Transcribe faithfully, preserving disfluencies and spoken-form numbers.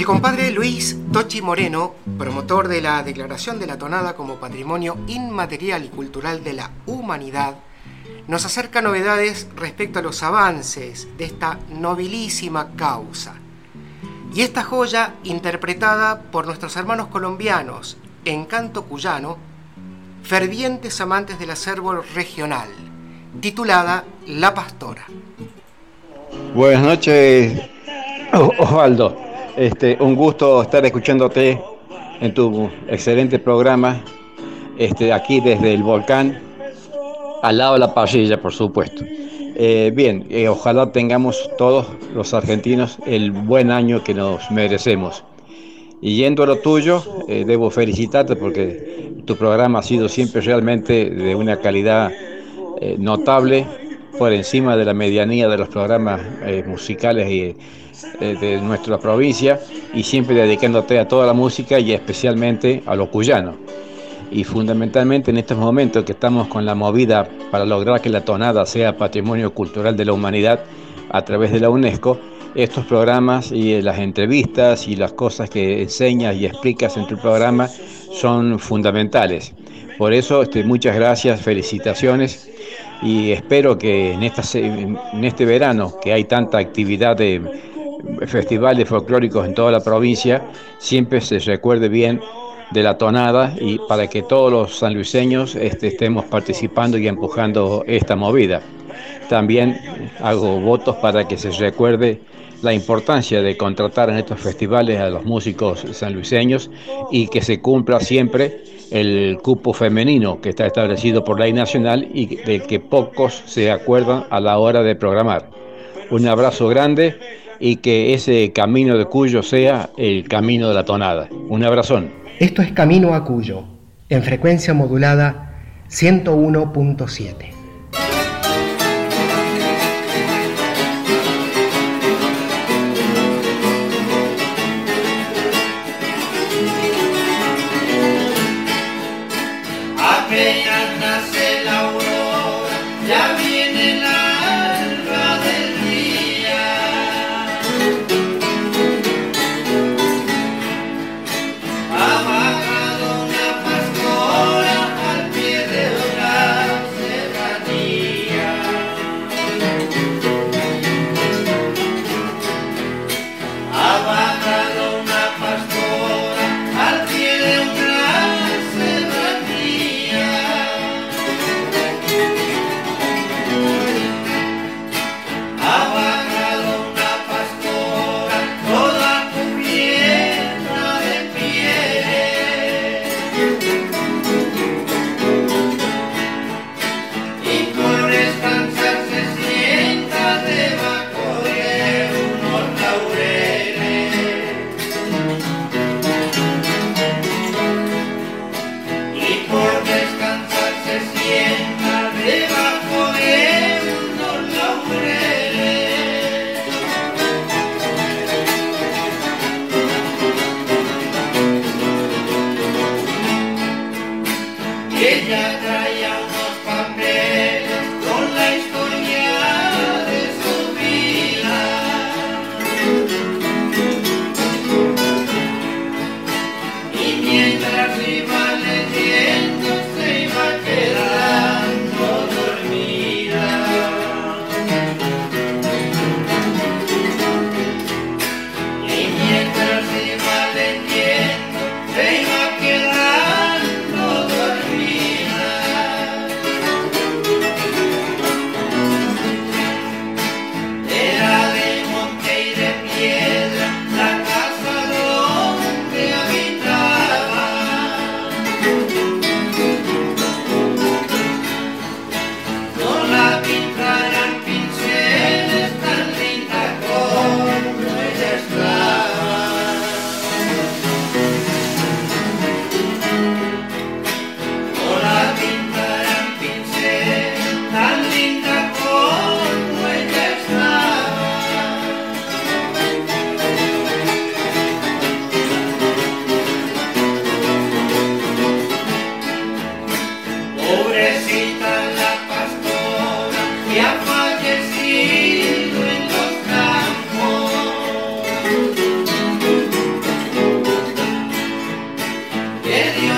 compadre Luis Tochi Moreno, promotor de la declaración de la tonada como Patrimonio Inmaterial y Cultural de la Humanidad, nos acerca novedades respecto a los avances de esta nobilísima causa. Y esta joya, interpretada por nuestros hermanos colombianos en canto cuyano, fervientes amantes del acervo regional, titulada La Pastora. Buenas noches, Osvaldo. Este, un gusto estar escuchándote en tu excelente programa, este, aquí desde el volcán, al lado de la parrilla, por supuesto. Eh, bien, eh, ojalá tengamos todos los argentinos el buen año que nos merecemos. Y yendo a lo tuyo, eh, debo felicitarte porque tu programa ha sido siempre realmente de una calidad eh, notable, por encima de la medianía de los programas eh, musicales y, eh, de nuestra provincia, y siempre dedicándote a toda la música y especialmente a lo cuyano. Y fundamentalmente en estos momentos que estamos con la movida para lograr que la tonada sea Patrimonio Cultural de la Humanidad a través de la UNESCO, estos programas y las entrevistas y las cosas que enseñas y explicas en tu programa son fundamentales. Por eso, este, muchas gracias, felicitaciones, y espero que en, esta, en este verano, que hay tanta actividad de festivales folclóricos en toda la provincia, siempre se recuerde bien de la tonada, y para que todos los sanluiseños este, estemos participando y empujando esta movida. También hago votos para que se recuerde la importancia de contratar en estos festivales a los músicos sanluiseños y que se cumpla siempre el cupo femenino que está establecido por ley nacional y del que pocos se acuerdan a la hora de programar. Un abrazo grande y que ese camino de Cuyo sea el camino de la tonada. Un abrazón. Esto es Camino a Cuyo, en frecuencia modulada ciento uno punto siete. que Dios